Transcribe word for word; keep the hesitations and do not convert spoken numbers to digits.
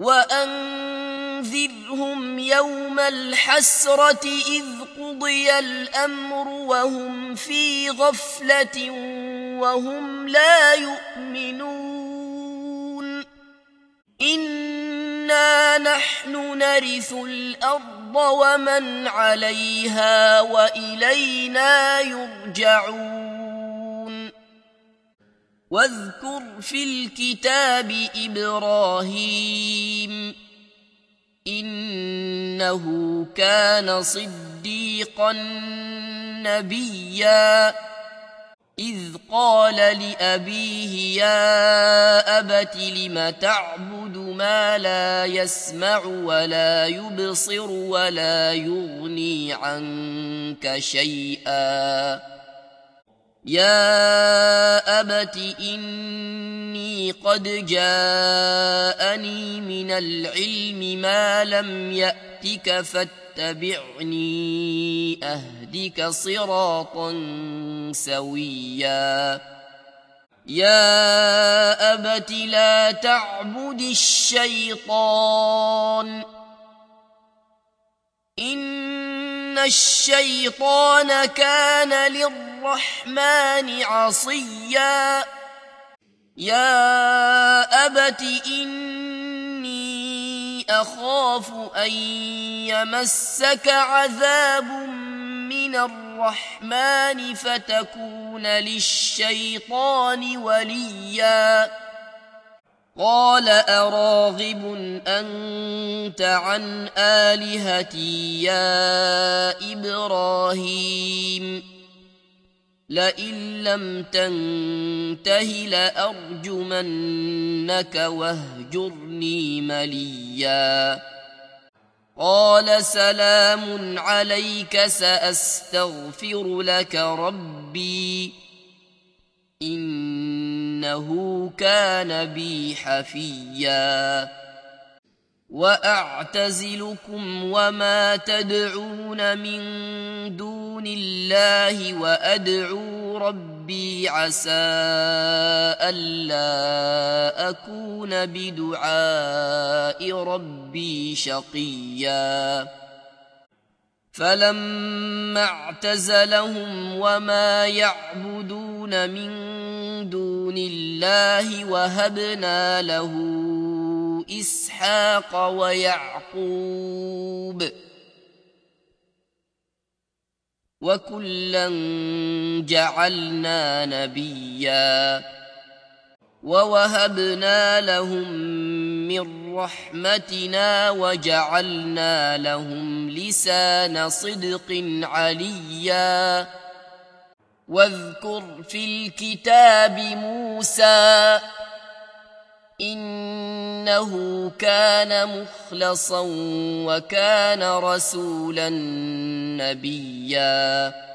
وأنذرهم يوم الحسرة إذ قضي الأمر وهم في غفلة وهم لا يؤمنون إنا نحن نرث الأرض ومن عليها وإلينا يرجعون واذكر في الكتاب إبراهيم إنه كان صديقا نبيا إذ قال لأبيه يا أبت لم تعبد ما لا يسمع ولا يبصر ولا يغني عنك شيئا يا أبت إني قد جاءني من العلم ما لم يأتك فاتبعني أهدك صراطا سويا يا أبت لا تعبد الشيطان إن الشيطان كان للرحمن عصيا يا أبت إني أخاف أن يمسك عذاب من الرحمن فتكون للشيطان وليا قال أراغب أنت عن آلهتي يا إبراهيم لئن لم تنته لأرجمنك واهجرني مليا قال سلام عليك سأستغفر لك ربي إنه كان بي حفيا وأعتزلكم وما تدعون من دون الله وأدعو ربي عسى ألا أكون بدعاء ربي شقيا فلما اعتزلهم وما يعبدون من دون الله وهبنا له إسحاق ويعقوب وكلا جعلنا نبيا ووهبنا لهم من رحمتنا وجعلنا لهم لسان صدق عليا واذكر في الكتاب موسى إنه كان مخلصا وكان رسولا نبيا